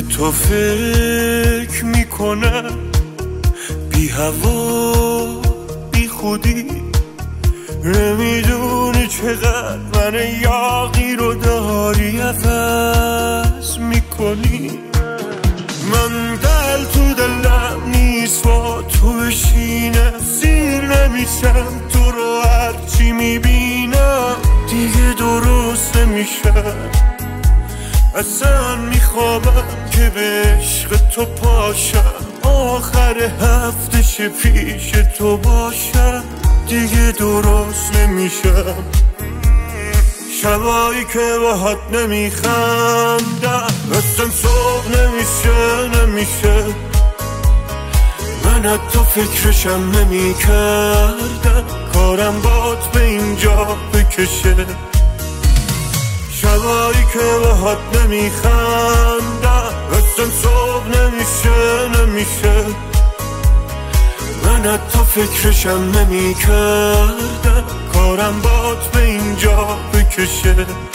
به تو فکر میکنم، بی هوا بی خودی، نمیدونی چقدر من یاغی رو داری عوض میکنی. من دل تو دلم نیست با تو بشینم، سیر نمیشم تو رو هرچی میبینم دیگه درست نمیشم. اصلا میخوابم که به عشق تو پاشم، آخر هفته پیش تو باشم دیگه درست نمیشم. شبایی که باهات نمیخندم اصلا صبح نمیشه من حتی فکرشم نمیکردم کارم بات به اینجا بکشه. شبایی که باهات نمیخندم اصلا صبح نمیشه من حتی فکرشم نمیکردم کارم بات به اینجا بکشه.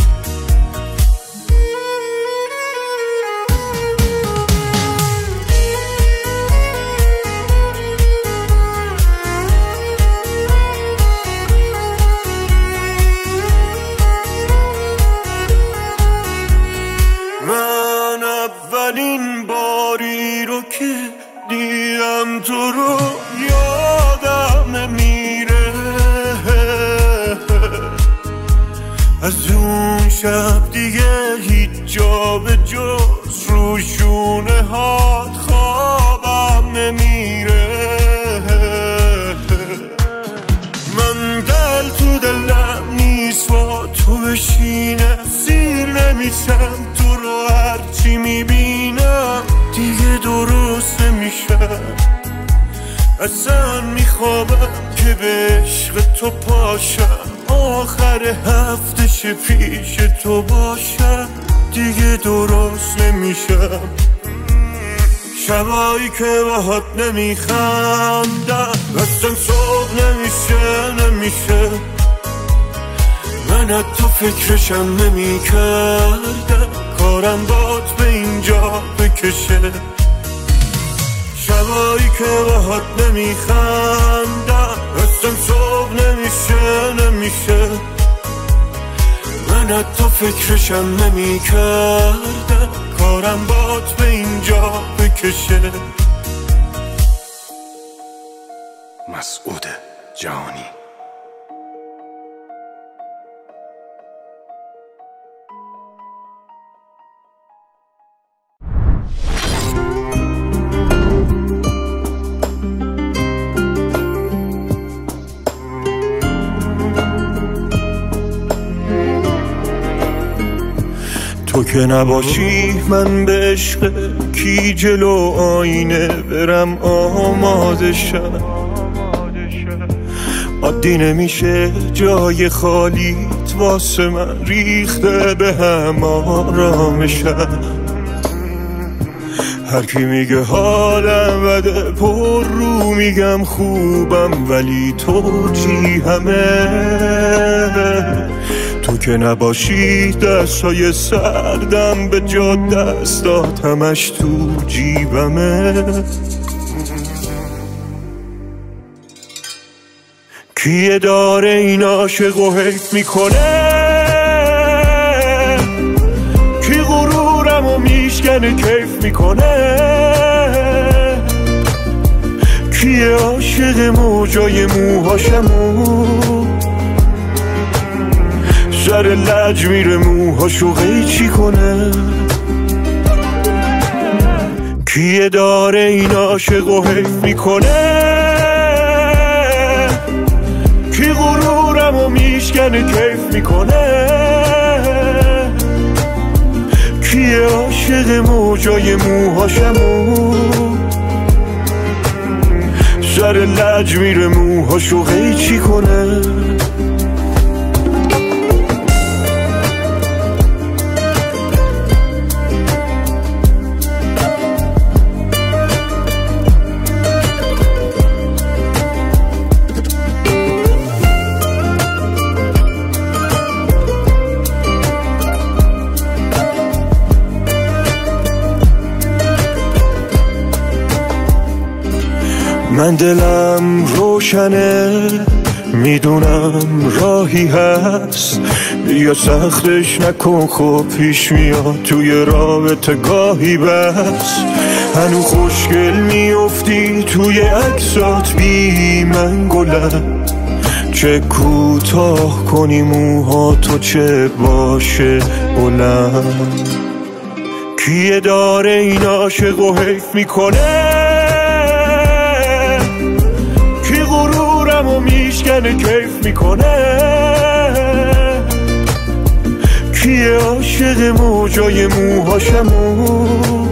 من اولین باری رو که دیدم تو رو یادم نمیره، از اون شب دیگه هیچ جا به جز روشونه هات خوابم نمیره. من دل تو دلم نیست با تو بشینم، سیر نمیشم تو رو هرچی میبینم دیگه درست نمیشم. اصلا میخوابم که به عشق تو پاشم، آخر هفته پیش تو باشم دیگه درست نمیشم. شبایی که باهات نمیخندم اصلا صبح نمیشه من حتی فکرشم نمیکردم کارم بات به اینجا بکشه. شبایی که باهات نمیخندم اصلا صبح نمیشه من حتی فکرشم نمیکردم کارم بات به اینجا بکشه. مسعود جهانی. تو که نباشی من به عشق کی جلو آینه برم آماده شم. عادی نمیشه جای خالیت واسه من ریخته به هم آرامشم. هر کی میگه حالم بده پر رو میگم خوبم، ولی تو چی همه. تو که نباشی دستای سردم به جا دستات همش تو جیبمه. کیه داره این عاشق و حیف میکنه، کی غرورم و میشکنه کیف میکنه. کیه عاشق موجای موهاشمو سر لج میره موهاشو قیچی کنه. کیه داره این عاشق و حیف میکنه، کی غرورم و میشکنه کیف میکنه. کیه عاشق موجای موهاشمو سر لج میره موهاشو قیچی کنه. من دلم روشنه، میدونم راهی هست، بیا سختش نکن خب پیش میاد توی رابطه گاهی بس. هنو خوشگل میافتی توی عکسات بی من گلم، چه کوتاه کنی موها تو چه باشه بلند. کیه داره این عاشق و حیف میکنه، کی غرورم و میشکنه کیف میکنه، کیه عاشق موجای موهاشمو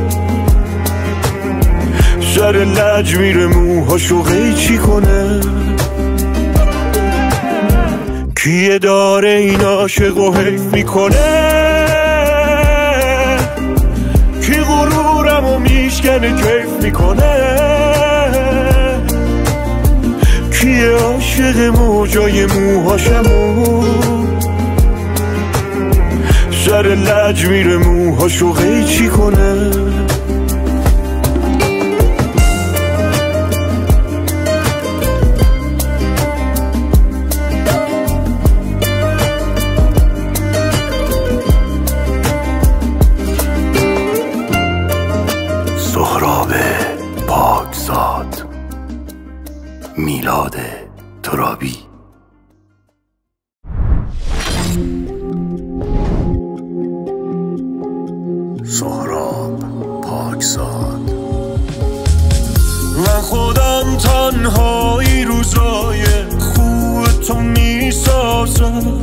سر لج میره موهاشو قیچی کنه. کیه داره این عاشق و حیف میکنه، کی غرورم و میشکنه کیف میکنه، کیه عاشق موجای موهاشمو سر لج میره موهاشو قیچی کنه. سهراب پاکزاد، میلاد ترابی. سهراب پاکزاد. من خودم تنهایی روزای خوب تو میسازم،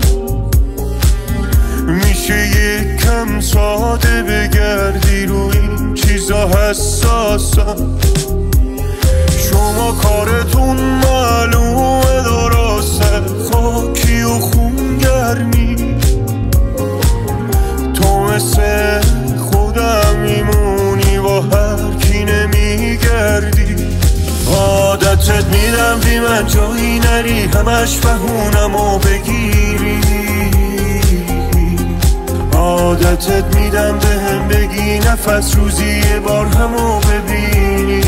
میشه یکم ساده بگردی روی این چیزا حساسم. شما کارتون معلومه درسته، خاکی و خونگرمی، تو مثل خودم میمونی با هر کی نمیگردی. عادتت میدم بی من جایی نری، همش بهونم و بگیری. عادتت میدم به هم بگی نفس روزی یه بار همو ببینی.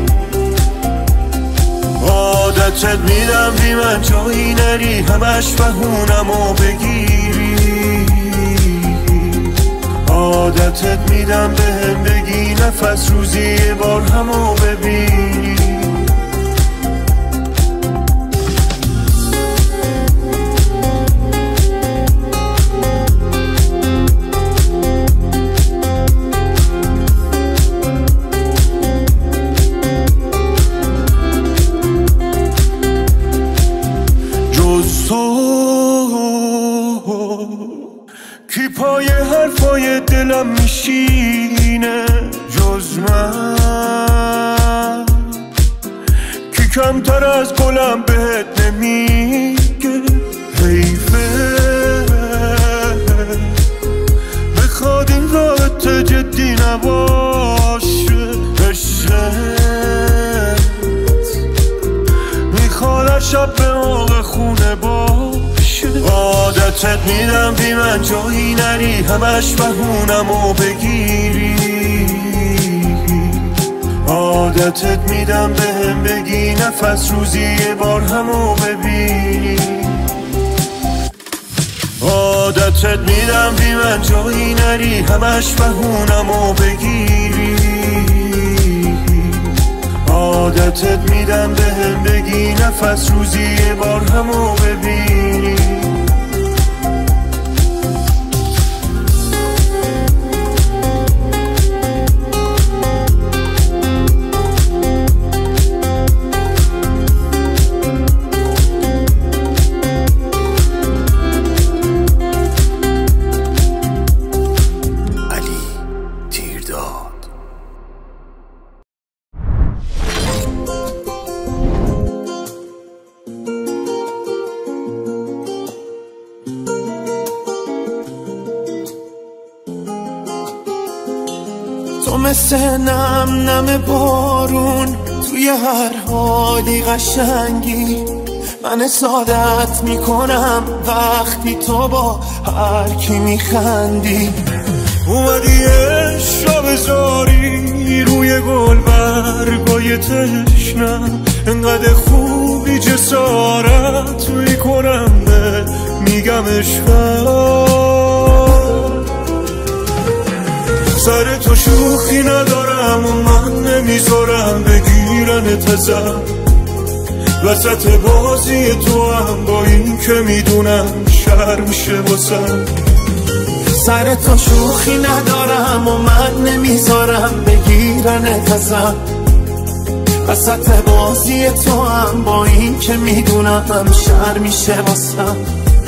عادتت میدم بی من جایی نری، همش بهونم و بگیری. عادتت میدم به هم بگی نفس روزی یه بار همو ببینی. کی پای حرفای دلم میشینه جز من، کی کمتر از گلم بهت نمیگه حیفه. بخواد این رابطه جدی نباشه، عشقت میخواد شب به موقع خونه باشه. عادتت میدم بی من جایی نری، همش بهونم و بگیری. عادتت میدم به هم بگی نفس روزی یه بار همو ببینی. عادتت میدم بی من جایی نری، همش بهونم و بگیری. عادتت میدم به هم بگی نفس روزی یه بار همو ببینی. تو مثل نم نم بارون توی هر حالی قشنگی. من سعادت میکنم وقتی تو با هر کی میخندی. اومدی عشق بذاری روی گل برگای تشنم، انقدر خوبی جسارت میکنم میگم عشقم. سر تو شوخی ندارم و من نمیذارم بگیرنت ازم. وسط بازی تو هم با این که میدونم شر میشه واسم. سر تو شوخی ندارم و من نمیذارم بگیرنت ازم. وسط بازی تو هم با این که میدونم شر میشه واسم.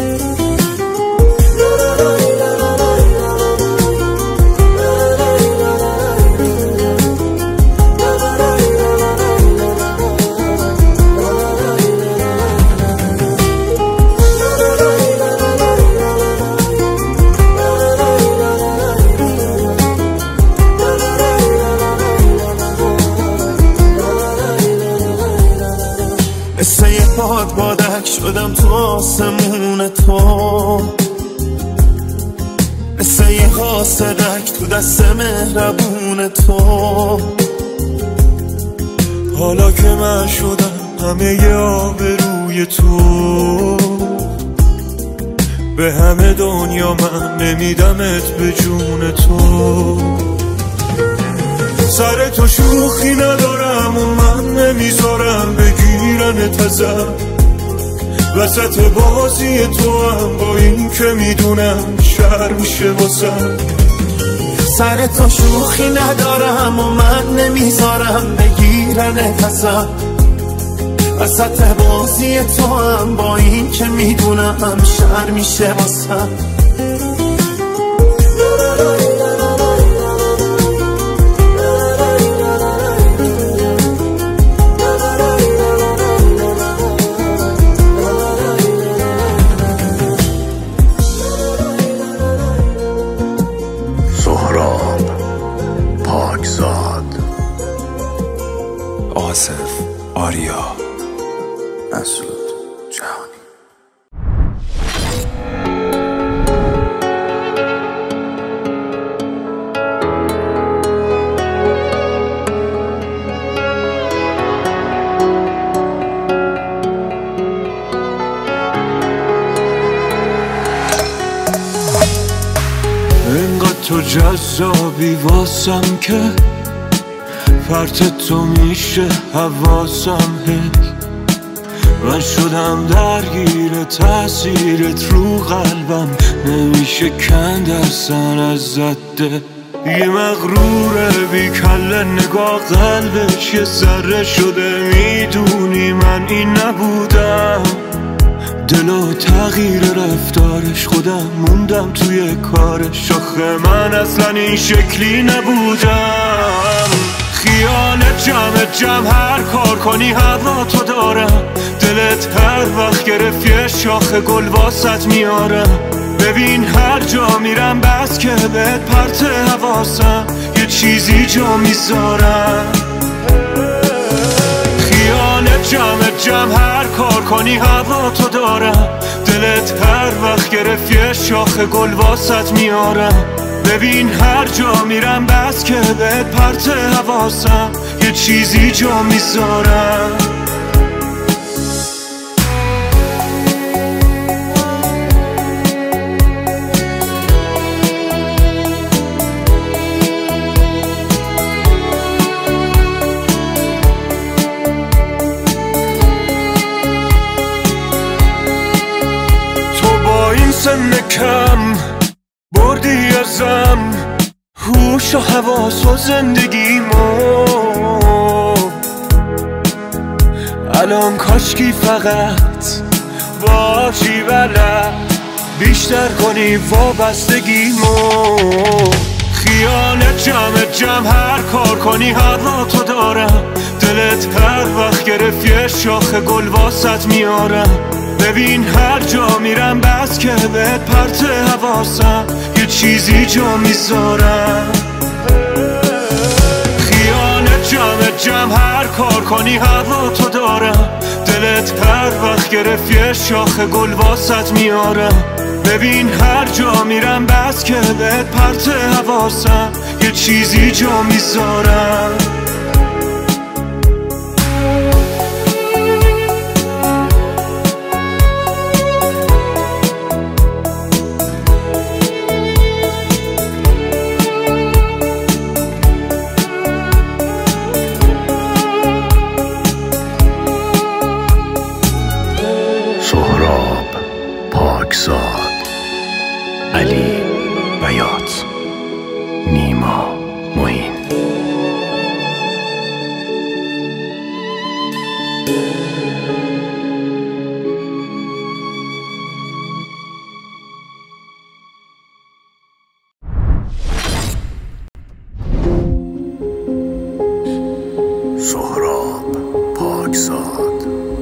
مثل یه بادک شدم تو آسمون تو، مثل یه حاسدک تو دست مهربون تو. حالا که من شدم همه آبروی تو، به همه دنیا من نمیدمت به جون تو. سر تو شوخی ندارم و من نمیذارم بگیرنت ازم. وسط بازی تو هم با این که میدونم شر میشه واسم. سر تو شوخی ندارم و من نمیذارم بگیرنت ازم. وسط بازی تو هم با این که میدونم شر میشه واسم. سهراب پاکزاد، آصف آریا، مسعود جهانی. انقدر تو جذابی واسم که پرت تو میشه حواسم. من شدم درگیر تأثیرت رو قلبم، نمیشه کند اصلا ازت ده. یه مغروره بی کله نگاه قلبش یه ذره شده، میدونی من این نبودم. دلو تغییر رفتارش خودم موندم توی کارش. آخه من اصلا این شکلی نبودم. خیال جمع هر کار کنی هوا تو دارم. دلت هر وقت گرفت یه شاخ گل واسط میارم. ببین هر جا میرم بس که بهت پرت حواسم، یه چیزی جا میذارم. خیال جمع هر کار کنی هوا تو دارم. دلت هر وقت گرفت یه شاخ گل واسط میارم. ببین هر جا میرم بس که بهت پرت حواسم، یه چیزی جا میذارم. سن کم بردی ازم هوش و حواس و زندگیمو. الان کاشکی فقط باشی بلد بیشتر کنی وابستگیمو. خیال جمع هر کار کنی هوا تو دارم. دلت هر وقت گرفت یه شاخ گل واسط میارم. ببین هر جا میرم بس که بهت پرت حواسم، یه چیزی جا میذارم. خیال جمع هر کار کنی هوا تو دارم. دلت هر وقت گرفت یه شاخ گل واسط میارم. ببین هر جا میرم بس که بهت پرت حواسم، یه چیزی جا میذارم. سهراب پاکزاد.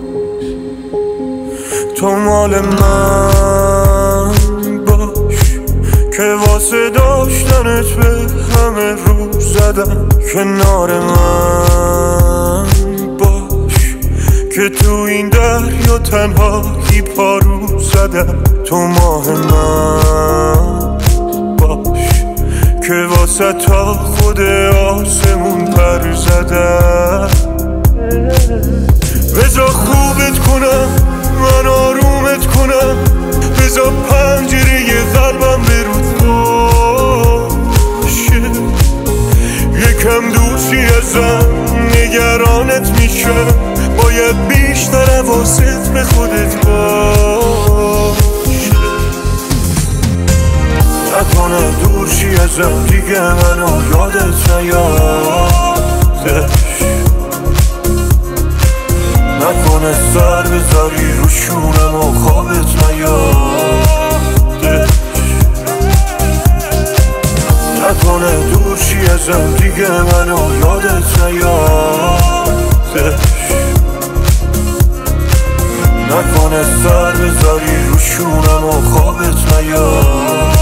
تو مال من باش که واسه داشتنت به همه رو زدم. کنار من باش که تو این دریا تنهایی پارو زدم. تو ماه من باش که واسه تا خود آسمون پر زدم. بذار خوبت کنم، من آرومت کنم، بذار پنجره قلبم برود باشه. یکم دوری ازم نگرانت میشم، باید بیشتر حواست به خودت باشه. نکنه دور شی ازم دیگه منو یادت نیادش. نکنه سر بذاری رو شونم و خوابت نیادش. نکنه دور شی ازم دیگه منو یادت نیادش. نکنه سر بذاری رو شونم و خوابت نیادش.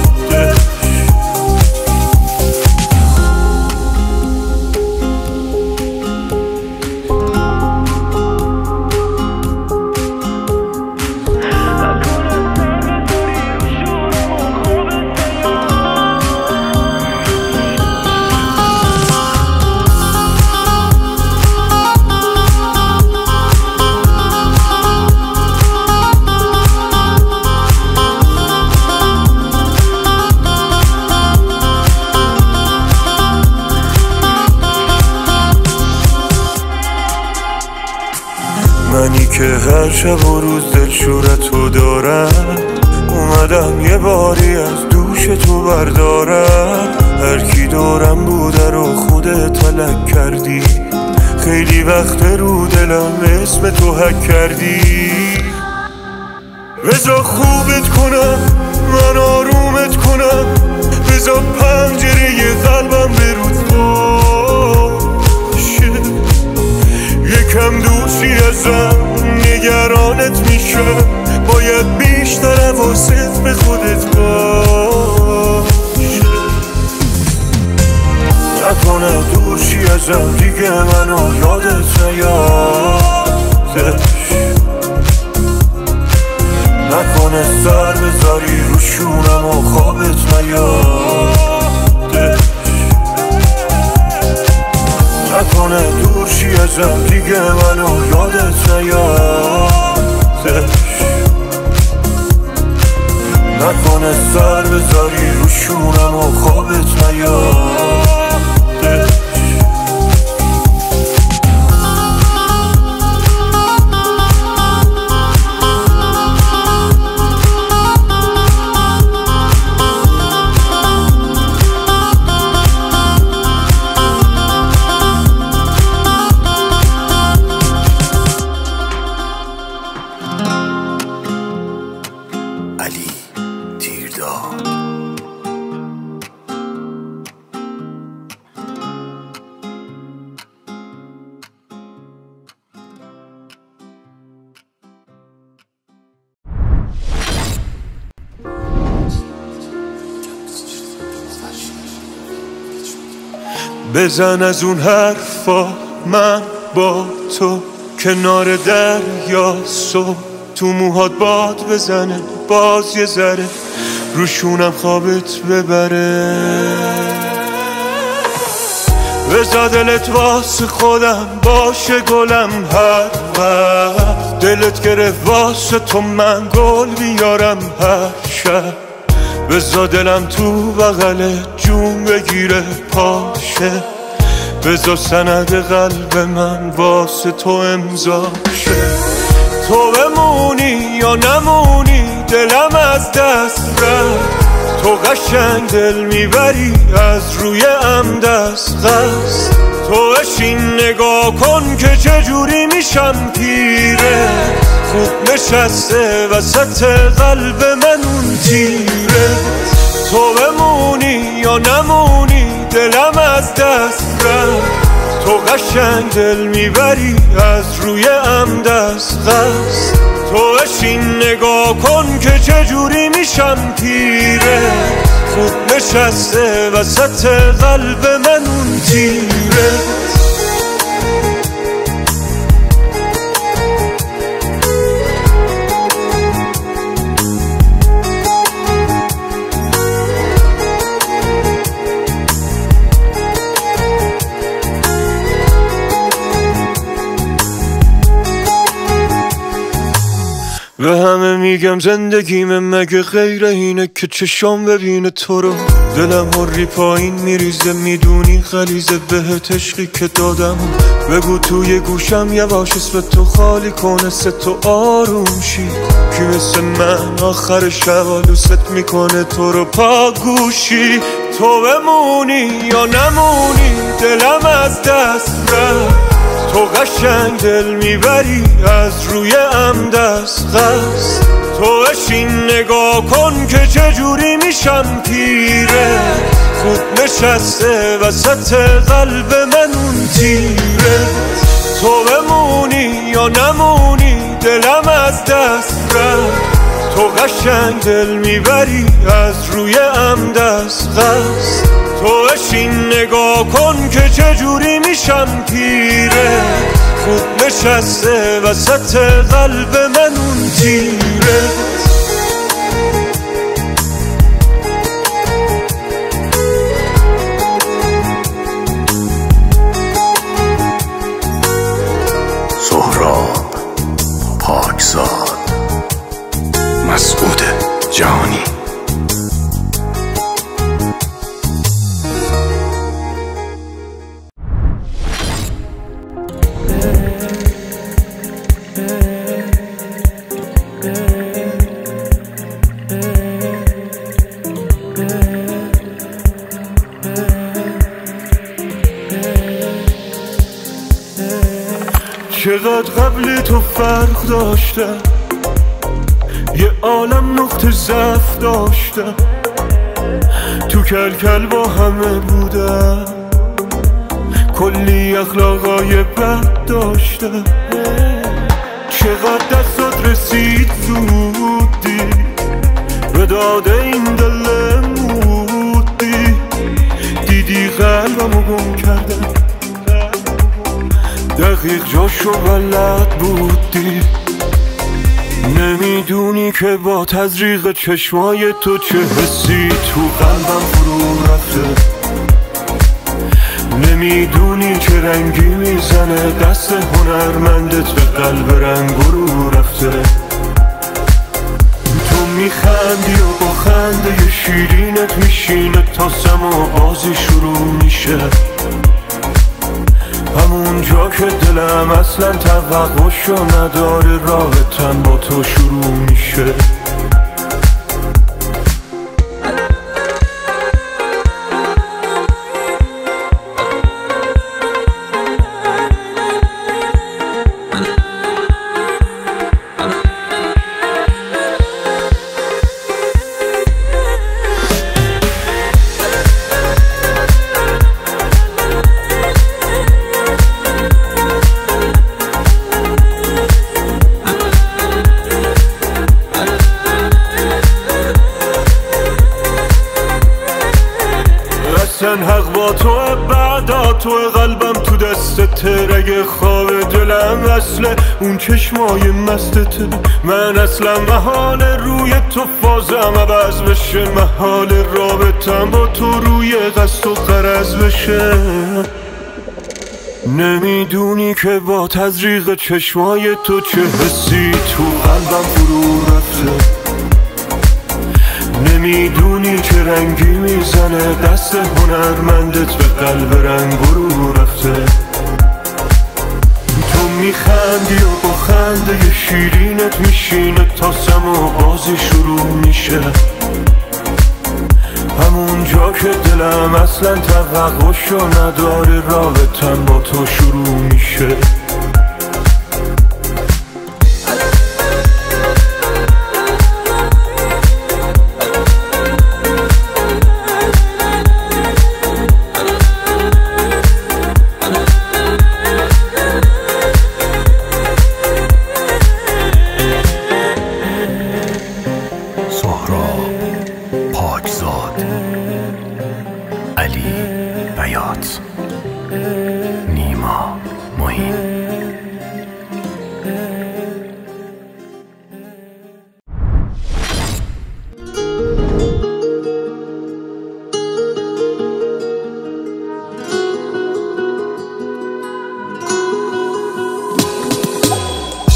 منی که هر شب و روز دلشورتو دارم، اومدم یه باری از دوش تو بردارم. هر کی دارم بوده رو خودت تلک کردی، خیلی وقت رو دلم اسم تو حک کردی. بذار خوبت کنم، من آرومت کنم، بذار پنجره قلبم برود باشه. یکم دوری ازم نگرانت میشم، باید بیشتر حواست به خودت باشه. نکنه دور شی ازم دیگه منو یادت نیادش. نکنه سر بذاری رو شونم و خوابت نیادش. نکنه دور شی ازم دیگه منو یادت نیادش. نکنه سر بذاری رو شونم و خوابت نیادش. علی تیرداد. بزن از اون حرفا من با تو کنار دریا، صبح تو موهات باد بزنه، باز یه ذره روشونم خوابت ببره. بذار دلت واسه خودم باشه گلم، هر وقت دلت گرفت واسه تو من گل بیارم هر شب. بذار دلم تو بغل جون بگیره پاشه، بذار سند قلب من واسه تو امضا شه. تو بمونی یا نمونی دلم از دست رفت، تو قشنگ دل میبری از روی دست قصد. تو بشین نگاه کن که چجوری میشم پیره، خوب نشسته وسط قلب من اون تیره. تو بمونی یا نمونی دلم از دست رفت، تو قشنگ دل میبری از روی عمدست قصد تو اشین نگاه کن که چجوری میشم پیره خوب نشسته وسط قلب من اون تیره به همه میگم زندگیم مگه غیر اینه که چشام ببینه تو رو دلم هری پایین میریزه میدونی غلیظه بهت عشقی که دادم بگو توی گوشم یواش اسم تو خالی کنه تو آروم شی کی مثل من آخر شب دوست میکنه تو رو پاگوشی تو بمونی یا نمونی دلم از دست رفت تو قشنگ دل میبری از روی عمدست قصد تو اشین نگاه کن که چجوری میشم پیره خوب نشسته وسط قلب من اون تیره تو بمونی یا نمونی دلم از دست رفت تو قشنگ دل میبری از روی عمدست قصد تو اشین نگاه کن که چجوری میشم پیره خوب نشسته وسط قلب من اون تیره سهراب پاکزاد مسعود جهانی چقدر قبل تو فرق داشتم یه عالم نقطه ضعف داشتم تو کل با همه بودم کلی اخلاقای بد داشتم چقدر دستات رسید زودی به داده این دل مودی دیدی قلبمو گم کردم دقیق جاشو بلد بودی نمیدونی که با تزریق چشمای تو چه حسی تو قلبم فرو رفته نمیدونی چه رنگی میزنه دست هنرمندت به قلب رنگ رو رفته تو میخندی و با خنده شیرینت میشینه تا سما بازی شروع میشه همون جا که دلم اصلا توقعشو نداره رابطم با تو شروع میشه حق با تو بعدا تو قلبم تو دستت رگ خواب دلم اصله اون چشمای مستته من اصلا محال روی تو فازم عوض بشه محال رابطم با تو روی قصد و غرض بشه نمیدونی که با تزریق چشمای تو چه حسی تو قلبم فرو رفته نمیدونی چه رنگی میزنه دست هنرمندت به قلب رنگ رو رفته تو میخندی و با خنده شیرینت میشینه تا سما بازی شروع میشه همون جا که دلم اصلا توقعشو نداره رابطم با تو شروع میشه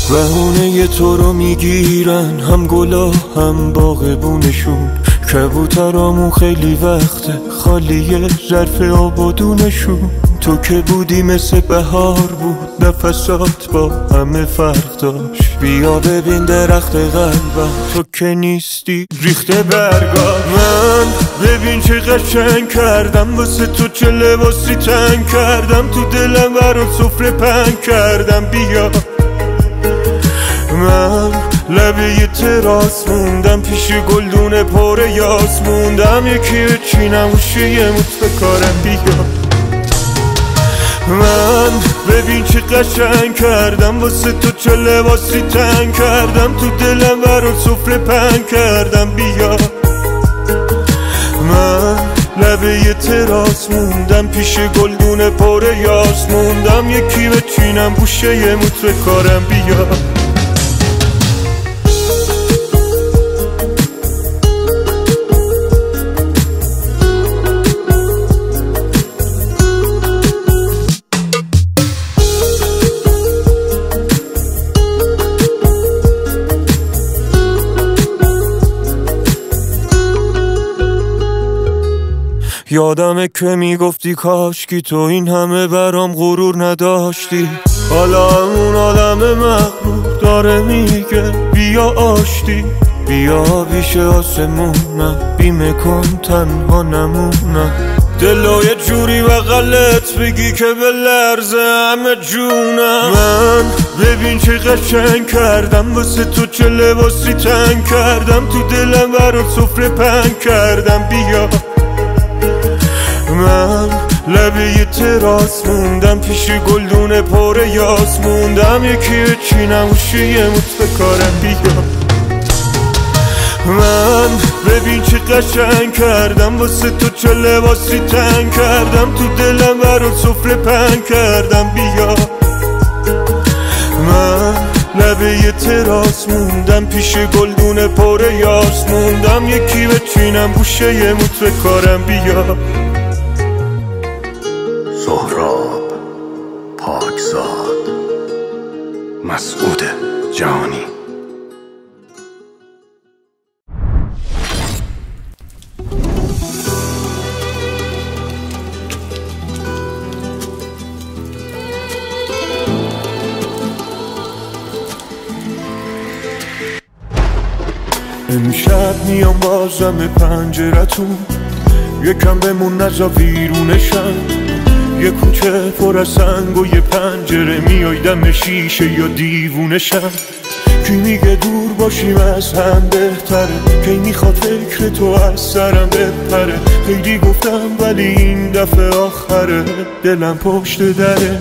بهونه تو رو میگیرن هم گلا هم باغبونشون، کبوترامون خیلی وقته خالیه ظرف آبادونشون. تو که بودی مثل بهار بود، نفسات با همه فرق داشت. بیا ببین درخت قلبم، تو که نیستی ریخته برگا. من ببین چه قشنگ کردم واسه تو، چه لباسی تنگ کردم تو دلم، برات سفره پنگ کردم. بیا من لبه تراس موندم، پیش گلدون پر یاس موندم. یکی بچینم وشه یه موت بکارم. بیا من ببین چه قشنگ کردم واسه تو، چه لباسی تنگ کردم تو دلم، برات سفره پنگ کردم. بیا من لبه تراس موندم، پیش گلدون پر یاس موندم. یکی بچینم گوشه یه موت بکارم. بیا یادمه که میگفتی کاشکی تو این همه برام غرور نداشتی. حالا اون آدم مغرور داره میگه بیا آشتی. بیا پیش آسمونم، بیمه کن تنها نمونم. دلو یه جوری بغلت بگی که به لرزه همه جونم. من ببین چه قشنگ کردم واسه تو، چه لباسی تنگ کردم تو دلم، برات سفره پنگ کردم. بیا من لبه تراس موندم، پیش گلدون پر یاس موندم. یکی بچینم وشه یه موت بکارم. بیا من ببین چه قشنگ کردم واسه تو، چه لباسی تنگ کردم تو دلم، برات سفره پنگ کردم. بیا من لبه تراس موندم، پیش گلدون پر یاس موندم. یکی بچینم گوشه یه موت بکارم. بیا سهراب پاکزاد، مسعود جهانی. امشب میام بازم پنجرتون، یکم بمون نزا ویرونشم. یه کوچه پر از سنگ و یه پنجره، میای دم شیشه یا دیوونشم. کی میگه دور باشیم از هم بهتره، کی میخواد فکر تو از سرم بپره. خیلی گفتم ولی این دفعه آخره، دلم پشت دره.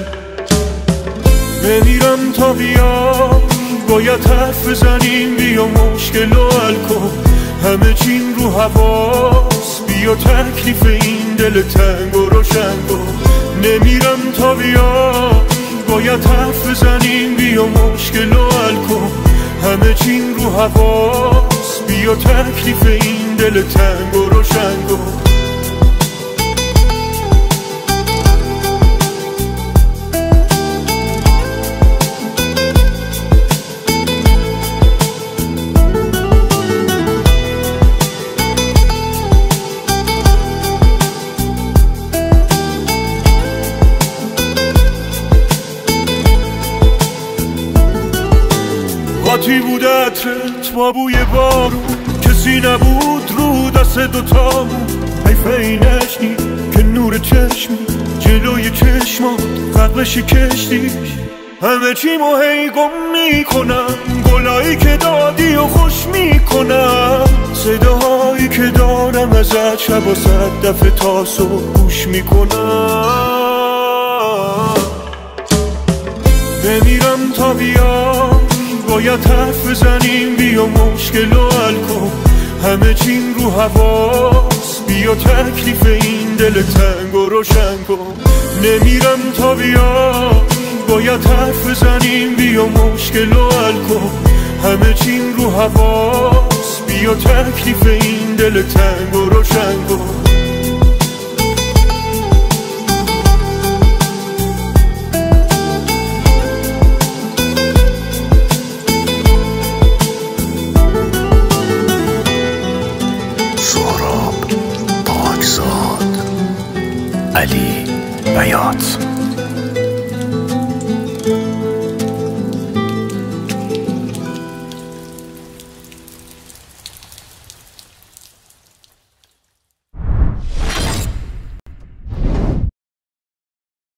نمیرم تا بیا، باید حرف بزنیم. بیا مشکل و حل کن، همه چیم رو حواس. بیا تکلیف این دل تنگ و روشن کن. نمیرم تا بیا، باید حرف بزنیم. بیا مشکل و حل کن، همه چیم رو حواس. بیا تکلیف این دل تنگ و روشن کن. قاطی بود عطرت با بوی بارون، کسی نبود رو دست دوتامون. حیفه این نشنی که نور چشمی جلوی چشمات غرق شکشتی. همه چیمو هی گم میکنم، گلایی که دادی و خوش میکنم. صداهایی که دارم ازت شب و صد دفعه تا صبح گوش میکنم. نمیرم تا بیام، باید حرف بزنیم. بیا مشکل و حل کن، همه چیم رو حواس. بیا تکلیف این دل تنگ و روشن کن. نمیرم تا بیا، باید حرف بزنیم. بیا مشکل و حل کن، همه چیم رو حواس. بیا تکلیف این دل تنگ و روشن کن.